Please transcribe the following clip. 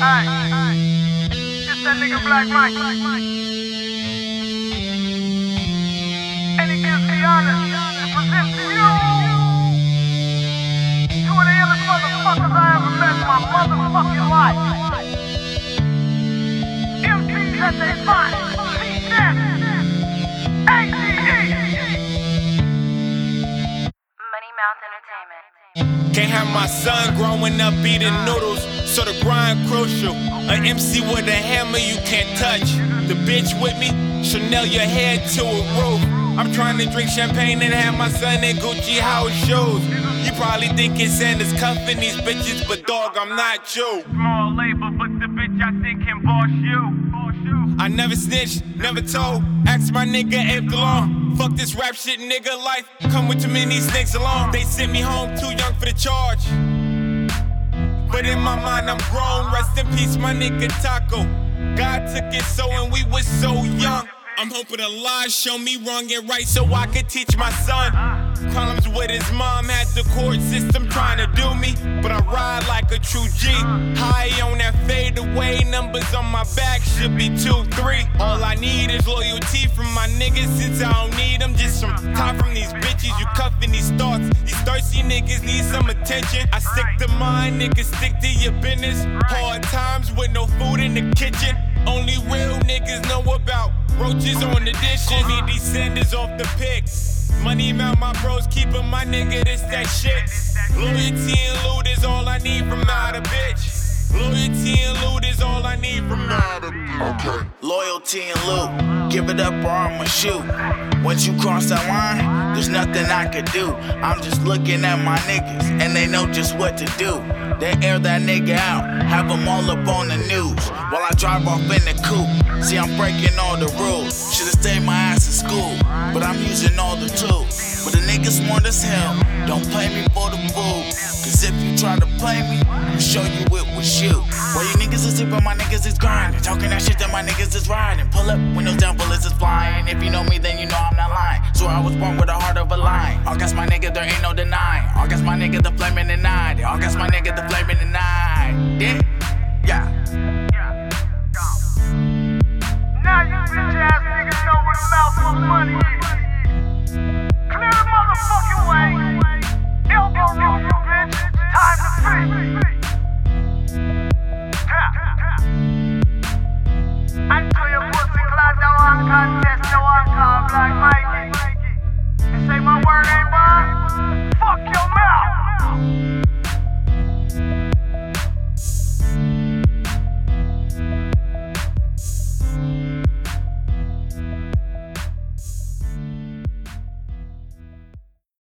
It's that nigga Black Mike. And he gives me honor to present to you two of the illest motherfuckers I ever met in my motherfucking life. MCs at their finest. C-Def. ACE. Money Mouth Entertainment. Can't have my son growing up eating noodles, so the grind crucial. An MC with a hammer you can't touch. The bitch with me, she'll nail your head to a roof. I'm trying to drink champagne and have my son in Gucci house shoes. You probably think it's Sanders cuffing these bitches, but dog, I'm not you. Small labor, but the bitch I think can boss you. I never snitched, never told. Ask my nigga Abe DeLong. Fuck this rap shit, nigga life. Come with too many snakes along. They sent me home too young for the charge. But in my mind I'm grown. Rest in peace, my nigga Taco. God took it so and we was so young. I'm hoping Allah show me wrong and right so I could teach my son. Problems with his mom had the court system trying to do me, but I ride like a true G. High on that fade away, numbers on my back should be 2-3. All I need is loyalty from my niggas since I don't need them. Just some time from these bitches, you cuffing these thoughts. These thirsty niggas need some attention. I stick to mine, niggas stick to your business. Hard times with no food in the kitchen. Only real niggas know about roaches on the dishes. Call me descendants off the pics. Money Mouth, my bros keepin' my nigga, this that shit. Loyalty and loot is all I need from out a bitch. Loyalty and loot is all I need from out a bitch. Okay. Loyalty and loot, give it up or I'ma shoot. Once you cross that line, there's nothing I could do. I'm just looking at my niggas, and they know just what to do. They air that nigga out, have them all up on the news while I drive off in the coupe. See, I'm breaking all the rules. Should've stayed my ass in school, but I'm using all the tools. But the nigga smart as hell, don't play me for the fool. Cause if you try to play me, I'll show you it was you. While you niggas is sleeping, my niggas is grinding. Talking that shit that my niggas is riding. Pull up, windows down, bullets is flying. If you know me, then you know I'm not lying. So I was born with the heart of a lion. August my nigga, there ain't no denying. August my nigga, the flame in the night. August my nigga, the flame in the night.